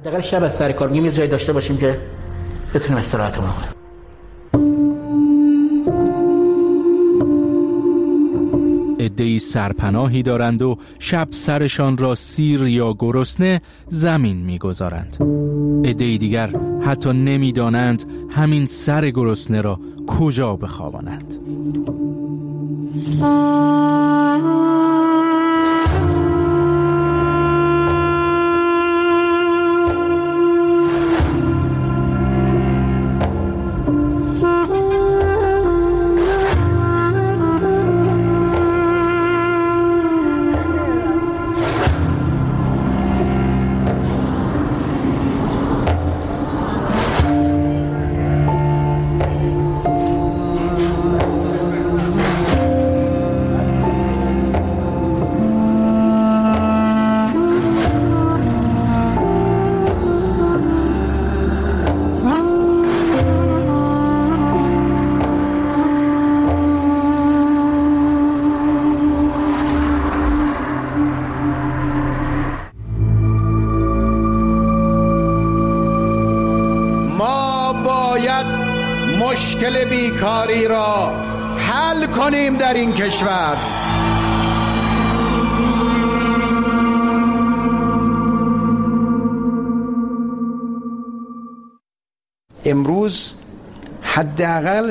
حداقل شب از سر کار یه جایی داشته باشیم که بتونیم استراحتمون کنیم. عده‌ای سرپناهی دارند و شب سرشان را سیر یا گرسنه زمین می‌گذارند. عده‌ای دیگر حتی نمی‌دانند همین سر گرسنه را کجا بخوابانند. مشکل بیکاری را حل کنیم در این کشور. امروز حداقل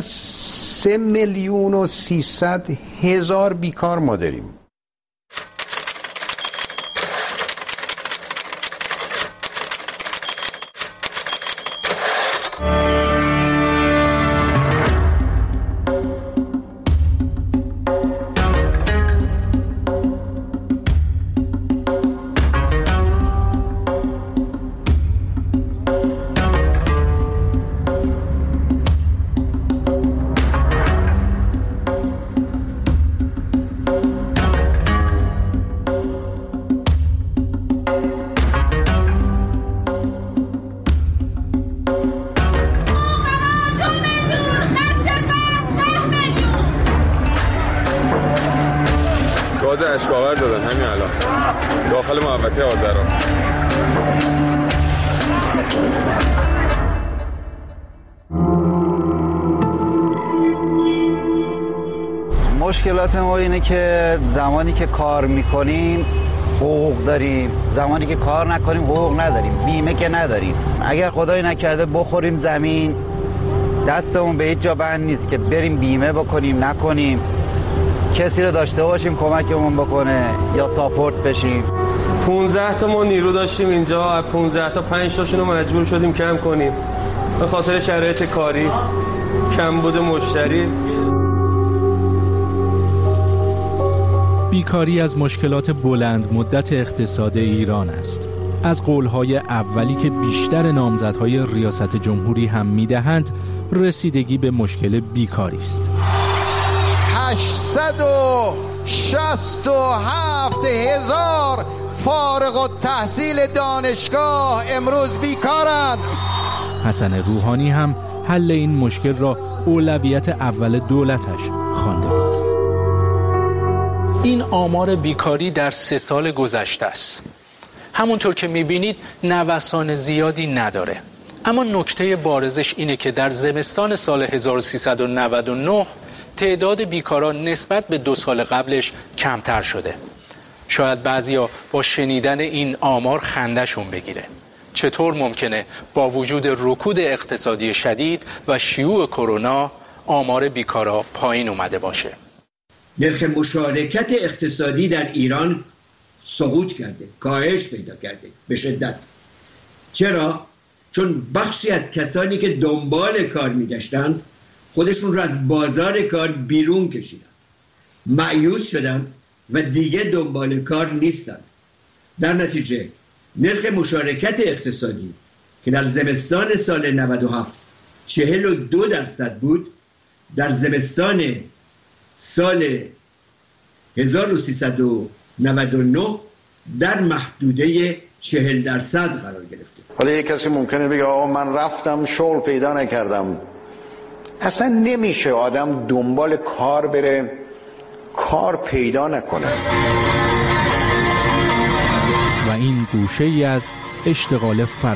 3,300,000 بیکار ما داریم. گاز اشک‌آور زدن همین الان داخل محوطه آذرا. مشکلات ما اینه که زمانی که کار میکنیم حقوق داریم، زمانی که کار نکنیم حقوق نداریم، بیمه که نداریم. اگر خدای نکرده بخوریم زمین، دستمون به هیچ جا بند نیست که بریم بیمه بکنیم نکنیم، کسی رو داشته باشیم کمکمون بکنه یا ساپورت بشیم. 15 تا ما نیرو داشتیم اینجا، از 15 تا 5 تاشون رو مجبور شدیم کم کنیم به خاطر شرایط کاری، کمبود مشتری. بیکاری از مشکلات بلند مدت اقتصاد ایران است. از قولهای اولی که بیشتر نامزدهای ریاست جمهوری هم میدهند، رسیدگی به مشکل بیکاری است. 867,000 فارغ التحصیل دانشگاه امروز بیکارند. حسن روحانی هم حل این مشکل را اولویت اول دولتش خوانده بود. این آمار بیکاری در 3 سال گذشته است. همونطور که میبینید نوسان زیادی نداره. اما نکته بارزش اینه که در زمستان سال 1399 تعداد بیکاران نسبت به 2 سال قبلش کمتر شده. شاید بعضیا با شنیدن این آمار خنده‌شون بگیره. چطور ممکنه با وجود رکود اقتصادی شدید و شیوع کرونا آمار بیکارا پایین اومده باشه؟ نرخ مشارکت اقتصادی در ایران سقوط کرده، کاهش پیدا کرده به شدت. چرا؟ چون بخشی از کسانی که دنبال کار میگشتند خودشون رو از بازار کار بیرون کشیدند، مایوس شدند و دیگه دنبال کار نیستند. در نتیجه نرخ مشارکت اقتصادی که در زمستان سال 97 42% بود، در زمستان سال 1399 در محدوده 40% قرار گرفته. حالا یک کسی ممکنه بگه آقا من رفتم شغل پیدا نکردم. اصلا نمیشه آدم دنبال کار بره کار پیدا نکنه. و این گوشه ای از اشتغال